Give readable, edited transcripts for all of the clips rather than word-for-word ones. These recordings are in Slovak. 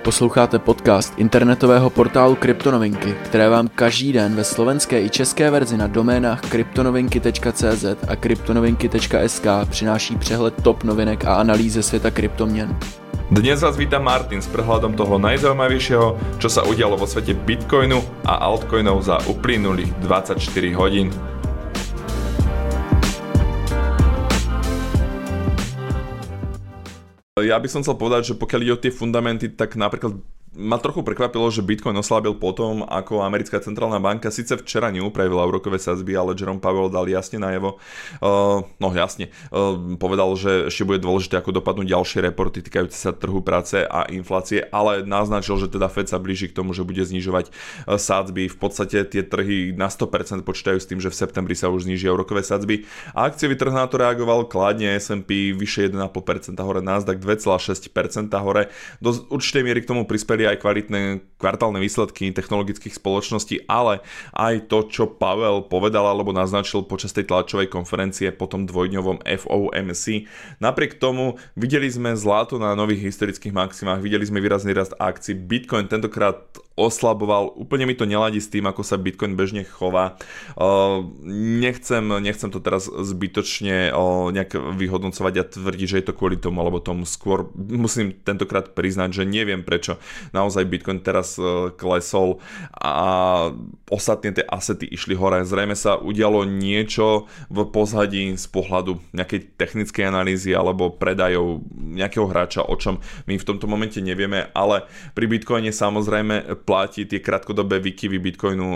Posloucháte podcast internetového portálu Kryptonovinky, které vám každý den ve slovenské i české verzi na doménách kryptonovinky.cz a kryptonovinky.sk přináší přehled top novinek a analýzy ze světa kryptoměn. Dnes vás víta Martin s prehľadom toho najzaujímavejšieho, čo sa udialo vo svete Bitcoinu a altcoinov za uplynulých 24 hodín. Ja by som chcel povedať, že pokiaľ ide o tie fundamenty, tak napríklad ma trochu prekvapilo, že Bitcoin oslabil potom, ako americká centrálna banka síce včera neupravila úrokové sadzby, ale Jerome Powell dal jasne najavo, povedal, že ešte bude dôležité, ako dopadnú ďalšie reporty týkajúce sa trhu práce a inflácie, ale naznačil, že teda Fed sa blíži k tomu, že bude znižovať sadzby. V podstate tie trhy na 100% počítajú s tým, že v septembri sa už znížia úrokové sadzby. A akciový trh na to reagoval kladne, S&P vyše 1,5% hore, Nasdaq 2,6% hore. Do určitej miery k tomu prispeli aj kvalitné kvartálne výsledky technologických spoločností, ale aj to, čo Powell povedal alebo naznačil počas tej tlačovej konferencie po tom dvojdňovom FOMC. Napriek tomu videli sme zlato na nových historických maximách, videli sme výrazný rast akcií. Bitcoin tentokrát oslaboval, úplne mi to neladí s tým, ako sa Bitcoin bežne chová. Nechcem to teraz zbytočne nejak vyhodnocovať a tvrdiť, že je to kvôli tomu alebo tomu. Skôr musím tentokrát priznať, že neviem prečo naozaj Bitcoin teraz klesol a ostatné tie asety išli hore. Zrejme sa udialo niečo v pozadí z pohľadu nejakej technickej analýzy alebo predajov nejakého hráča, o čom my v tomto momente nevieme, ale pri Bitcoine samozrejme platí, tie krátkodobé výkyvy Bitcoinu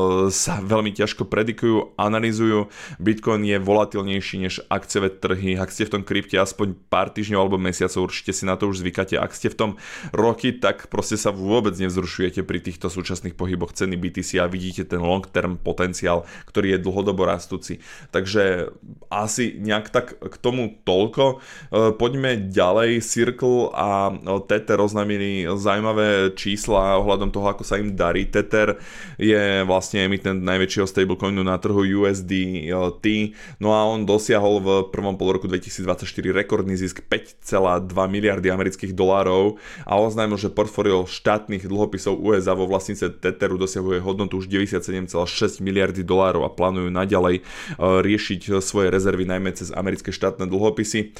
sa veľmi ťažko predikujú, analyzujú. Bitcoin je volatilnejší než akciové trhy. Ak ste v tom krypte aspoň pár týždňov alebo mesiacov, určite si na to už zvykáte. Ak ste v tom roky, tak proste sa vôbec nevzrušujete pri týchto súčasných pohyboch ceny BTC a vidíte ten long term potenciál, ktorý je dlhodobo rastúci. Takže asi nejak tak k tomu toľko. Poďme ďalej. Circle a Tether oznámili zaujímavé čísla ohľadom toho, ako sa im darí. Tether je vlastne emitent najväčšieho stablecoinu na trhu USDT, no a on dosiahol v prvom polroku 2024 rekordný zisk 5,2 miliardy amerických dolárov a oznámil, že portfólio štátnych dlhopisov USA vo vlastníctve Tetheru dosahuje hodnotu už 97,6 miliardy dolárov a plánujú naďalej riešiť svoje rezervy najmä cez americké štátne dlhopisy.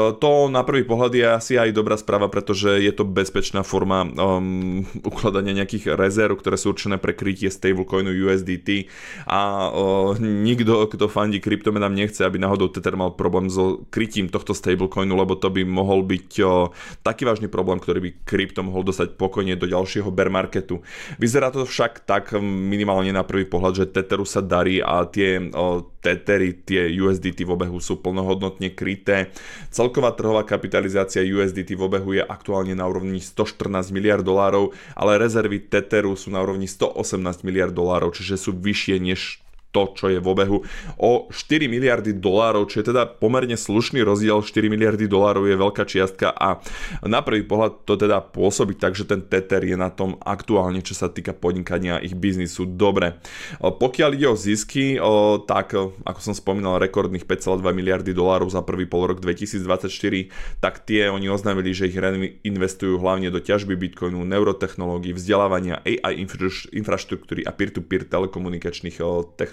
To na prvý pohľad je asi aj dobrá správa, pretože je to bezpečná forma ukladania nejakých rezerv, ktoré sú určené pre krytie stablecoinu USDT a nikto, kto fandí kryptomenám, nechce, aby náhodou Tether mal problém so krytím tohto stablecoinu, lebo to by mohol byť taký vážny problém, ktorý by krypto mohol dostať pokojne do ďalšieho bear marketu. Vyzerá to však tak minimálne na prvý pohľad, že Tetheru sa darí a tie Tethery, tie USDT v obehu sú plnohodnotne kryté. Celková trhová kapitalizácia USDT v obehu je aktuálne na úrovni 114 miliard dolárov, ale rezervy Tetheru sú na úrovni 118 miliard dolárov, čiže sú vyššie než to, čo je v obehu, o 4 miliardy dolárov, čo je teda pomerne slušný rozdiel. 4 miliardy dolárov je veľká čiastka a na prvý pohľad to teda pôsobí tak, že ten Tether je na tom aktuálne, čo sa týka podnikania ich biznisu, dobre. Pokiaľ ide o zisky, tak ako som spomínal, rekordných 5,2 miliardy dolárov za prvý polrok 2024, tak tie oni oznámili, že ich investujú hlavne do ťažby Bitcoinu, neurotechnológií, vzdelávania, AI infraštruktúry a peer-to-peer telekomunikačných technológií.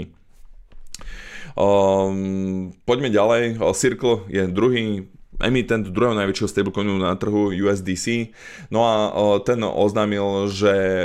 Poďme ďalej. Circle je druhý emitent druhého najväčšieho stablecoinu na trhu USDC. No a ten oznámil, že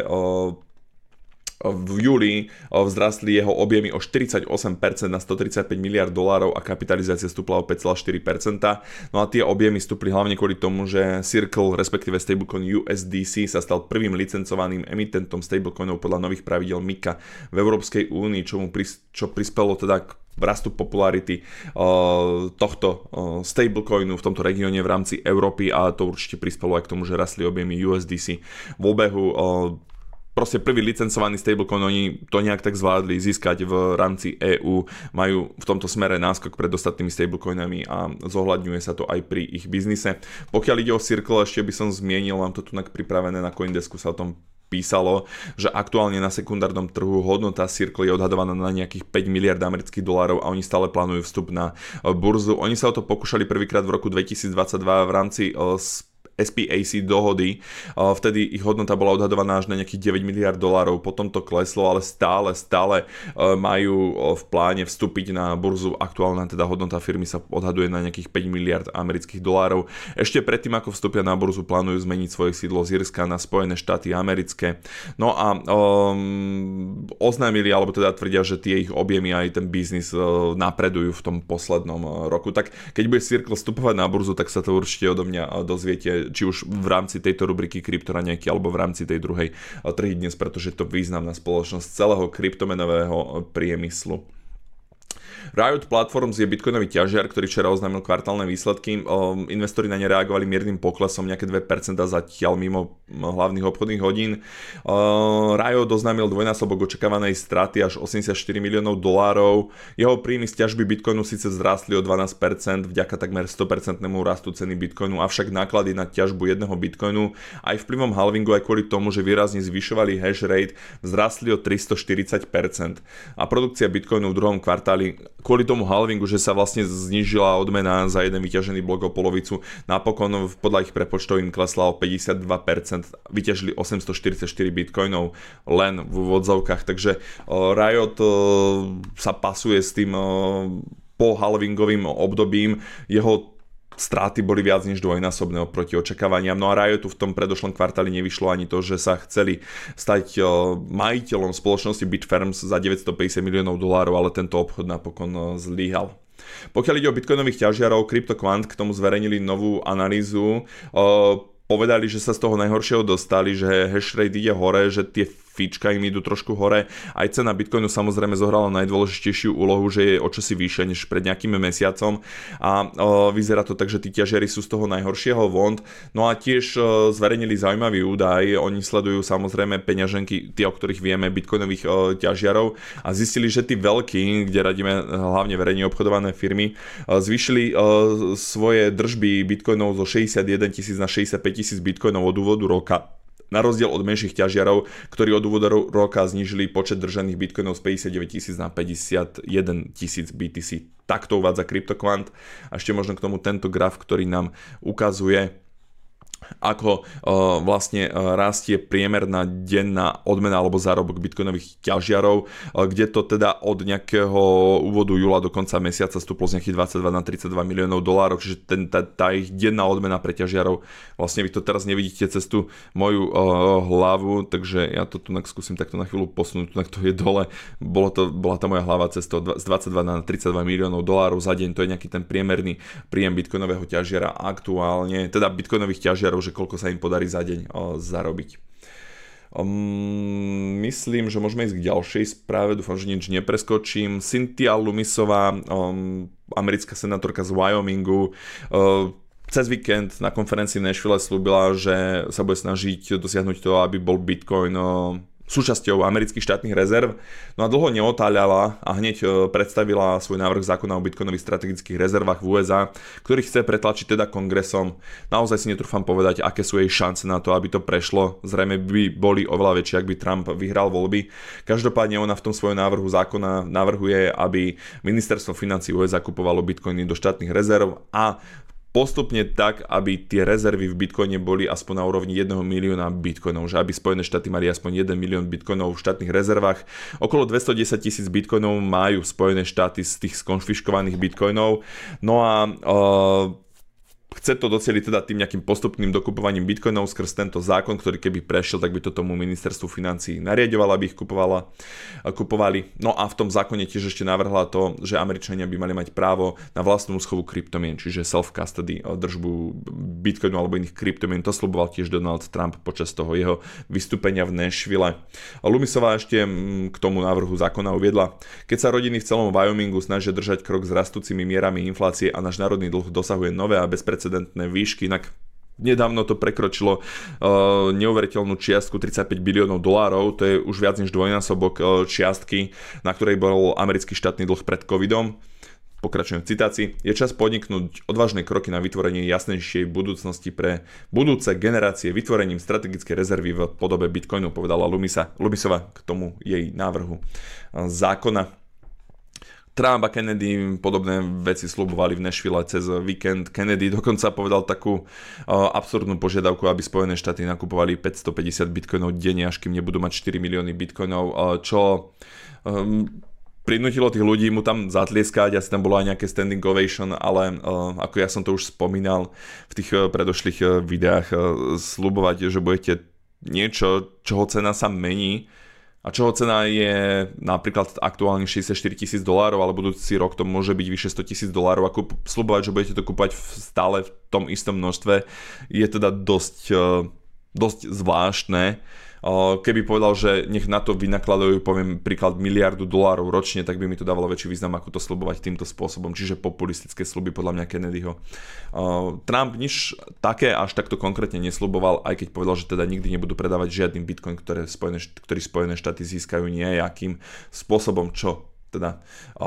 v júli vzrastli jeho objemy o 48% na 135 miliard dolárov a kapitalizácia stúpla o 5,4%. No a tie objemy stúpli hlavne kvôli tomu, že Circle, respektíve stablecoin USDC sa stal prvým licencovaným emitentom stablecoinov podľa nových pravidel MiCA v Európskej únii, čo prispelo teda k rastu popularity tohto stablecoinu v tomto regióne v rámci Európy a to určite prispelo aj k tomu, že rastli objemy USDC v obehu. Proste prvý licencovaný stablecoin, oni to nejak tak zvládli získať v rámci EÚ, majú v tomto smere náskok pred ostatnými stablecoinami a zohľadňuje sa to aj pri ich biznise. Pokiaľ ide o Circle, ešte by som zmienil, mám to tu pripravené na Coindesku, sa o tom písalo, že aktuálne na sekundárnom trhu hodnota Circle je odhadovaná na nejakých 5 miliard amerických dolárov a oni stále plánujú vstup na burzu. Oni sa o to pokúšali prvýkrát v roku 2022 v rámci SPAC dohody, vtedy ich hodnota bola odhadovaná až na nejakých 9 miliard dolárov, potom to kleslo, ale stále majú v pláne vstúpiť na burzu. Aktuálna teda hodnota firmy sa odhaduje na nejakých 5 miliard amerických dolárov. Ešte predtým, ako vstúpia na burzu, plánujú zmeniť svoje sídlo z Írska na Spojené štáty americké. No a oznámili, alebo teda tvrdia, že tie ich objemy aj ten biznis napredujú v tom poslednom roku. Tak keď bude Circle vstupovať na burzu, tak sa to určite odo mňa dozviete, či už v rámci tejto rubriky Kryptoraňajky alebo v rámci tej druhej Trhy dnes, pretože je to významná spoločnosť celého kryptomenového priemyslu. Riot Platforms je bitcoinový ťažiar, ktorý včera oznámil kvartálne výsledky. Investori na ne reagovali miernym poklesom, nejaké 2% zatiaľ mimo hlavných obchodných hodín. Riot oznámil dvojnásobok očakávanej straty až 84 miliónov dolárov. Jeho príjmy z ťažby bitcoinu síce vzrástli o 12% vďaka takmer 100% rastu ceny bitcoinu, avšak náklady na ťažbu jedného bitcoinu aj vplyvom halvingu aj kvôli tomu, že výrazne zvyšovali hash rate, vzrástli o 340%. A produkcia bitcoinu v druhom kvartáli kvôli tomu halvingu, že sa vlastne znížila odmena za jeden vyťažený blok o polovicu, napokon podľa ich prepočtov im klesla o 52%, vyťažili 844 bitcoinov len v úvodzovkách, takže Riot sa pasuje s tým po halvingovým obdobím, jeho straty boli viac než dvojnásobné oproti očakávaniam. No a Riotu v tom predošlom kvartáli nevyšlo ani to, že sa chceli stať majiteľom spoločnosti Bitfarms za 950 miliónov dolárov, ale tento obchod napokon zlyhal. Pokiaľ ide o bitcoinových ťažiarov, CryptoQuant k tomu zverejnili novú analýzu. Povedali, že sa z toho najhoršieho dostali, že hash rate ide hore, že tie fíčka im idú trošku hore. Aj cena bitcoinu samozrejme zohrala najdôležitejšiu úlohu, že je o čosi vyššie než pred nejakým mesiacom a vyzerá to tak, že tí ťažiari sú z toho najhoršieho von. No a tiež zverejnili zaujímavý údaj, oni sledujú samozrejme peňaženky, tie, o ktorých vieme, bitcoinových ťažiarov a zistili, že tí veľkí, kde radíme hlavne verejne obchodované firmy, zvýšili svoje držby bitcoinov zo 61 000 na 65 000 bitcoinov od úvodu roka. Na rozdiel od menších ťažiarov, ktorí od úvodu roka znížili počet držaných bitcoinov z 59 000 na 51 000 BTC. Tak to uvádza CryptoQuant. A ešte možno k tomu tento graf, ktorý nám ukazuje, ako vlastne rastie priemerná denná odmena alebo zárobok bitcoinových ťažiarov, kde to teda od nejakého úvodu júla do konca mesiaca stúplo z nejakých 22 na 32 miliónov dolárov, čiže tá ich denná odmena pre ťažiarov, vlastne vy to teraz nevidíte cez tú moju hlavu, takže ja to tu skúsim takto na chvíľu posunúť, tu to je dole, bola tá moja hlava cez to z 22 na 32 miliónov dolárov za deň, to je nejaký ten priemerný príjem bitcoinového ťažiara aktuálne, teda bitcoinových ťažiarov, že koľko sa im podarí za deň zarobiť. Myslím, že môžeme ísť k ďalšej správe, dúfam, že nič nepreskočím. Cynthia Lumisová, americká senátorka z Wyomingu, cez víkend na konferencii v Nashville slúbila, že sa bude snažiť dosiahnuť to, aby bol Bitcoin súčasťou amerických štátnych rezerv. No a dlho neotáľala a hneď predstavila svoj návrh zákona o bitcoinových strategických rezervách v USA, ktorý chce pretlačiť teda kongresom. Naozaj si netrúfam povedať, aké sú jej šance na to, aby to prešlo. Zrejme by boli oveľa väčšie, ak by Trump vyhral voľby. Každopádne ona v tom svojom návrhu zákona navrhuje, aby ministerstvo financií USA kupovalo bitcoiny do štátnych rezerv a postupne tak, aby tie rezervy v bitcoine boli aspoň na úrovni 1 milióna bitcoinov, že aby Spojené štáty mali aspoň 1 milión bitcoinov v štátnych rezervách. Okolo 210 000 bitcoinov majú Spojené štáty z tých skonfiškovaných bitcoinov. No a chce to docieliť teda tým nejakým postupným dokupovaním bitcoinov skrz tento zákon, ktorý keby prešiel, tak by to tomu ministerstvu financií nariaďovalo, aby ich kupovali. No a v tom zákone tiež ešte navrhla to, že Američania by mali mať právo na vlastnú schovu kryptomien, čiže self-custody, držbu bitcoinu alebo iných kryptomien. To sľuboval tiež Donald Trump počas toho jeho vystúpenia v Nashville. Lumisová ešte k tomu návrhu zákona uviedla: keď sa rodiny v celom Wyomingu snažia držať krok s rastúcimi mierami inflácie a náš národný dlh dosahuje nové a bezprecedentné výšky, inak nedávno to prekročilo neuveriteľnú čiastku 35 biliónov dolárov, to je už viac než dvojnásobok čiastky, na ktorej bol americký štátny dlh pred covidom. Pokračujem v citácii: je čas podniknúť odvážne kroky na vytvorenie jasnejšej budúcnosti pre budúce generácie vytvorením strategickej rezervy v podobe bitcoinu, povedala Lumisová k tomu jej návrhu zákona. Trump a Kennedy podobné veci sľubovali v Nashville cez víkend. Kennedy dokonca povedal takú absurdnú požiadavku, aby Spojené štáty nakupovali 550 bitcoinov denne, až kým nebudú mať 4 milióny bitcoinov, čo prinútilo tých ľudí mu tam zatlieskať, asi tam bolo aj nejaké standing ovation, ale ako ja som to už spomínal v tých predošlých videách, sľubovať, že budete niečo, čoho cena sa mení, a čoho cena je napríklad aktuálne $64,000, ale budúci rok to môže byť vyše $100,000, ako sľubovať, že budete to kúpať stále v tom istom množstve, je teda dosť zvláštne. Keby povedal, že nech na to vynakladajú, poviem príklad, $1 miliardu ročne, tak by mi to dávalo väčší význam, ako to sľubovať týmto spôsobom, čiže populistické sľuby podľa mňa Kennedyho. Trump nič také až takto konkrétne nesľuboval, aj keď povedal, že teda nikdy nebudú predávať žiadny bitcoin, ktorý Spojené štáty získajú nejakým spôsobom, čo teda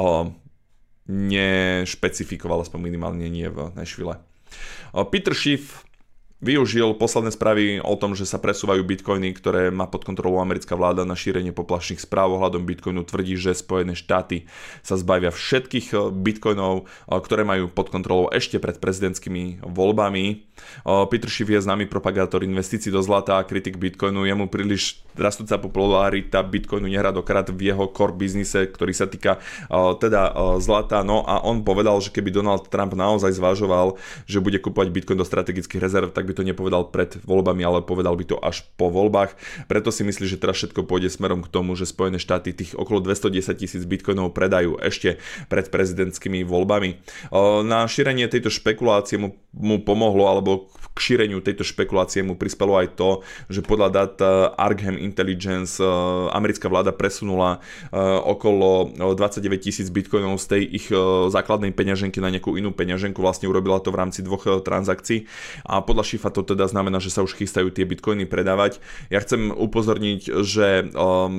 nešpecifikoval, aspoň minimálne nie v Nashville. Peter Schiff využil posledné správy o tom, že sa presúvajú bitcoiny, ktoré má pod kontrolou americká vláda, na šírenie poplašných správ ohľadom bitcoinu. Tvrdí, že Spojené štáty sa zbavia všetkých bitcoinov, ktoré majú pod kontrolou ešte pred prezidentskými voľbami. Peter Schiff je známy propagátor investícií do zlata a kritik bitcoinu. Jemu príliš rastúca popularita bitcoinu nehrá dokrát v jeho core biznise, ktorý sa týka zlata. No a on povedal, že keby Donald Trump naozaj zvažoval, že bude kupovať bitcoin do strategických rezerv, tak by to nepovedal pred voľbami, ale povedal by to až po voľbách. Preto si myslí, že teraz všetko pôjde smerom k tomu, že Spojené štáty tých okolo 210,000 bitcoinov predajú ešte pred prezidentskými voľbami. Na šírenie tejto špekulácie mu pomohlo, alebo k šíreniu tejto špekulácie mu prispelo aj to, že podľa dát Arkham Intelligence americká vláda presunula okolo 29,000 bitcoinov z tej ich základnej peňaženky na nejakú inú peňaženku. Vlastne urobila to v rámci 2 transakcií a podľa Schiffa to teda znamená, že sa už chystajú tie bitcoiny predávať. Ja chcem upozorniť, že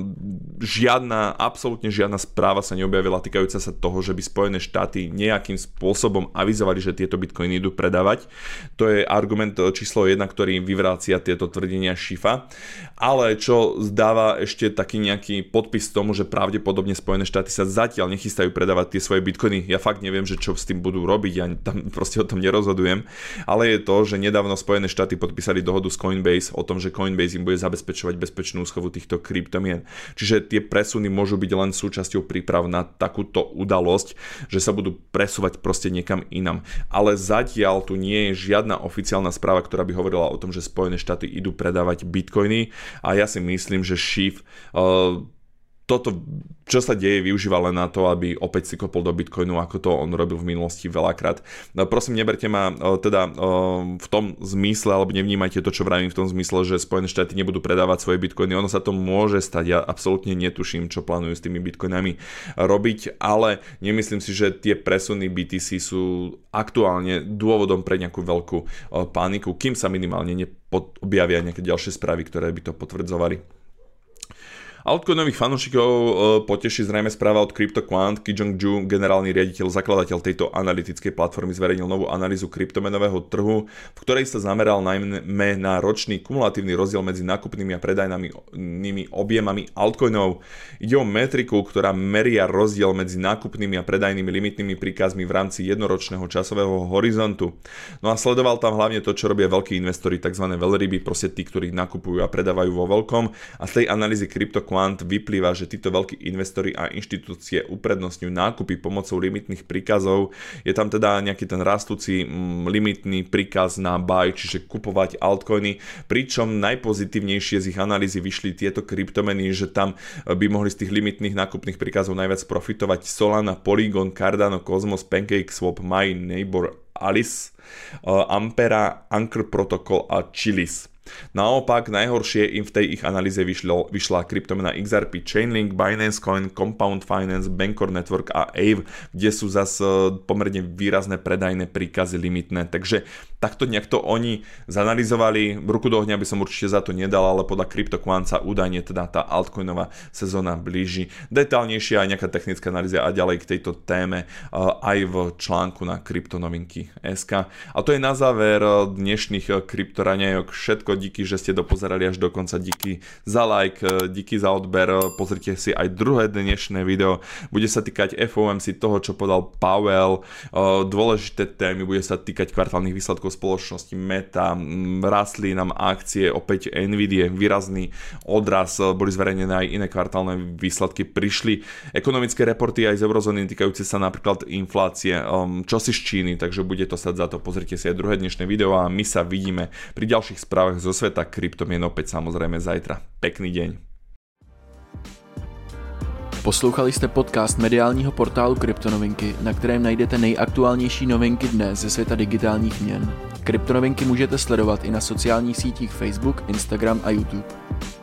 absolútne žiadna správa sa neobjavila týkajúca sa toho, že by Spojené štáty nejakým spôsobom avizovali, že tieto bitcoiny idú predávať. To je argument číslo 1, ktorý vyvrácia tieto tvrdenia Schiffa. Ale čo zdáva ešte taký nejaký podpis tomu, že pravdepodobne Spojené štáty sa zatiaľ nechystajú predávať tie svoje bitcoiny. Ja fakt neviem, že čo s tým budú robiť, ja tam proste o tom nerozhodujem, ale je to, že nedávno Spojené štáty podpísali dohodu s Coinbase o tom, že Coinbase im bude zabezpečovať bezpečnú schovu týchto kryptomien. Čiže tie presuny môžu byť len súčasťou príprav na takúto udalosť, že sa budú presúvať proste niekam inam. Ale zatiaľ tu nie je žiadna oficiálna správa, ktorá by hovorila o tom, že Spojené štáty idú predávať bitcoiny a ja si myslím, že Schiff toto, čo sa deje, využíva len na to, aby opäť si kopol do bitcoinu, ako to on robil v minulosti veľakrát. Prosím, neberte ma v tom zmysle, alebo nevnímajte to, čo vravím v tom zmysle, že Spojené štáty nebudú predávať svoje bitcoiny. Ono sa to môže stať, ja absolútne netuším, čo plánujú s tými bitcoinami robiť, ale nemyslím si, že tie presuny BTC sú aktuálne dôvodom pre nejakú veľkú paniku, kým sa minimálne objavia nejaké ďalšie správy, ktoré by to potvrdzovali. Altcoinových fanúšikov poteší zrejme správa od CryptoQuant. Kijong Ju, generálny riaditeľ, zakladateľ tejto analytickej platformy, zverejnil novú analýzu kryptomenového trhu, v ktorej sa zameral najmä na ročný kumulatívny rozdiel medzi nákupnými a predajnými objemami altcoinov. Ide o metriku, ktorá meria rozdiel medzi nákupnými a predajnými limitnými príkazmi v rámci jednoročného časového horizontu. No a sledoval tam hlavne to, čo robia veľkí investori, tzv. Veľryby, proste tí, ktorí nakupujú a predávajú vo veľkom. A z tej analýzy CryptoQuant vyplýva, že títo veľkí investori a inštitúcie uprednostňujú nákupy pomocou limitných príkazov. Je tam teda nejaký ten rastúci limitný príkaz na buy, čiže kupovať altcoiny, pričom najpozitívnejšie z ich analýzy vyšli tieto kryptomeny, že tam by mohli z tých limitných nákupných príkazov najviac profitovať Solana, Polygon, Cardano, Cosmos, PancakeSwap, My Neighbor, Alice, Ampera, Anchor Protocol a Chiliz. Naopak, najhoršie im v tej ich analýze vyšla kryptomena XRP, Chainlink, Binance Coin, Compound Finance, Bancor Network a Aave, kde sú zase pomerne výrazné predajné príkazy limitné. Takže takto nejak to oni zanalizovali. Ruku do ohňa by som určite za to nedal, ale podľa CryptoQuant sa údajne teda tá altcoinová sezóna blíži. Detailnejšie aj nejaká technická analýza a ďalej k tejto téme aj v článku na kryptonovinky.sk. A to je na záver dnešných kryptoraňajok všetko. Díky, že ste dopozerali až do konca, díky za like, díky za odber. Pozrite si aj druhé dnešné video. Bude sa týkať FOMC, toho, čo podal Powell, dôležité témy, bude sa týkať kvartálnych výsledkov spoločnosti Meta, rastli nám akcie, opäť Nvidia, výrazný odraz, boli zverejnené aj iné kvartálne výsledky, prišli ekonomické reporty aj z eurozóny týkajúce sa napríklad inflácie, čosi z Číny, takže bude to stať za to. Pozrite si aj druhé dnešné video a my sa vidíme pri ďalších správach zo sveta kryptomien opäť samozrejme zajtra. Pekný deň. Poslouchali jste podcast mediálního portálu Kryptonovinky, na kterém najdete nejaktuálnější novinky dne ze světa digitálních měn. Kryptonovinky můžete sledovat i na sociálních sítích Facebook, Instagram a YouTube.